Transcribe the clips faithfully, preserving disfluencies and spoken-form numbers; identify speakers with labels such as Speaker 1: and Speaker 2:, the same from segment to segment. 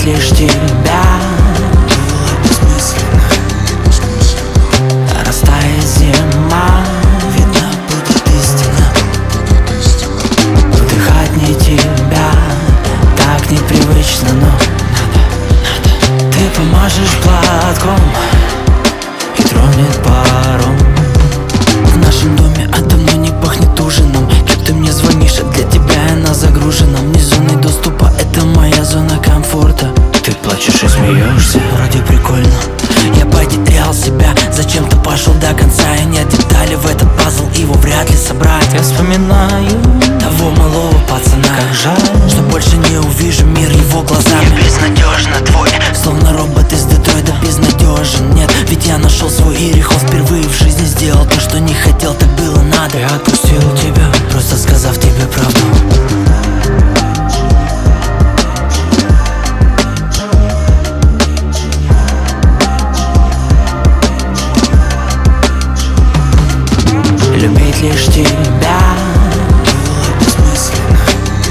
Speaker 1: лишь тебя. Растает зима, видно будет истина. Вдыхать не тебя так непривычно, но надо, надо. Ты помажешь платком и тронет паром. В нашем доме от давно не пахнет ужином. Как ты мне звонишь, а для тебя она загружена. Мне зоной доступа, это моя зона комфорта. Ты плачешь и смеешься, вроде прикольно. Я потерял себя, зачем-то пошел до конца. И нет деталей в этот пазл, его вряд ли собрать. Я вспоминаю того малого пацана. Как жаль, что больше не увижу мир его глазами. Я безнадежно твой, словно робот из Детройта, безнадежен. Нет, ведь я нашел свой Иерихон. Впервые в жизни сделал то, что не хотел, так было надо. Я отпустил тебя, просто сказав тебе правду. Любить лишь тебя бессмысленно.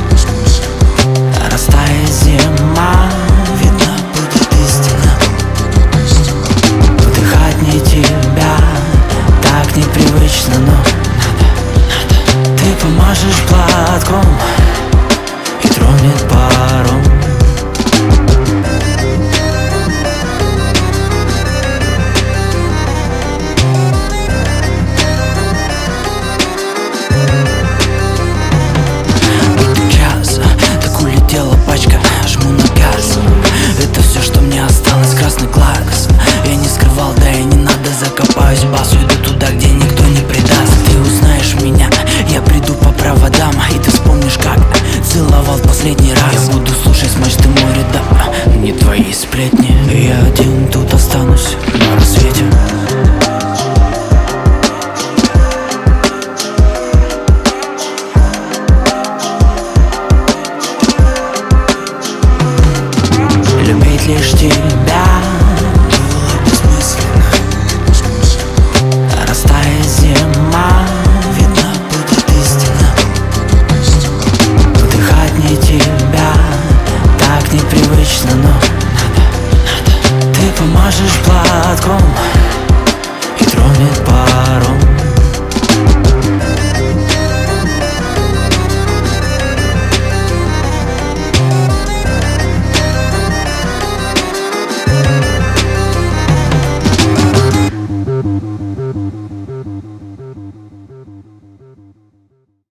Speaker 1: Растает зима, видно будет истина. Вдыхать не тебя так непривычно, но надо, надо. Ты помажешь платком и тронет